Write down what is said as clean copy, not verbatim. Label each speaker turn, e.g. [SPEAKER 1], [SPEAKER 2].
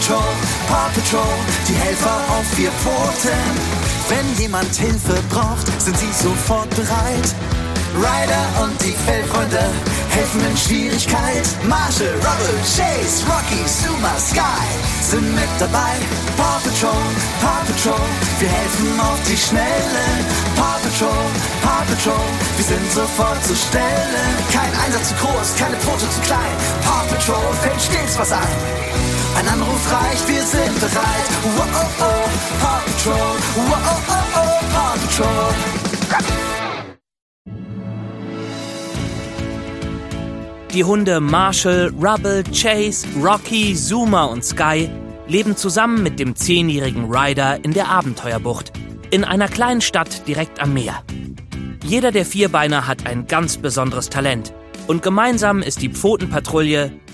[SPEAKER 1] Paw Patrol, die Helfer auf 4 Pfoten. Wenn jemand Hilfe braucht, sind sie sofort bereit. Ryder und die Fellfreunde helfen in Schwierigkeit. Marshall, Rubble, Chase, Rocky, Zuma, Sky sind mit dabei. Paw Patrol, wir helfen auf die Schnelle. Paw Patrol, wir sind sofort zur Stelle. Kein Einsatz zu groß, keine Pfote zu klein. Paw Patrol fällt stets was ein. Ein Anruf reicht, wir sind bereit. Wow, oh, oh, Paw Patrol, wow, oh, oh, oh, Paw Patrol.
[SPEAKER 2] Die Hunde Marshall, Rubble, Chase, Rocky, Zuma und Sky leben zusammen mit dem 10-jährigen Ryder in der Abenteuerbucht, in einer kleinen Stadt direkt am Meer. Jeder der Vierbeiner hat ein ganz besonderes Talent und gemeinsam ist die Pfotenpatrouille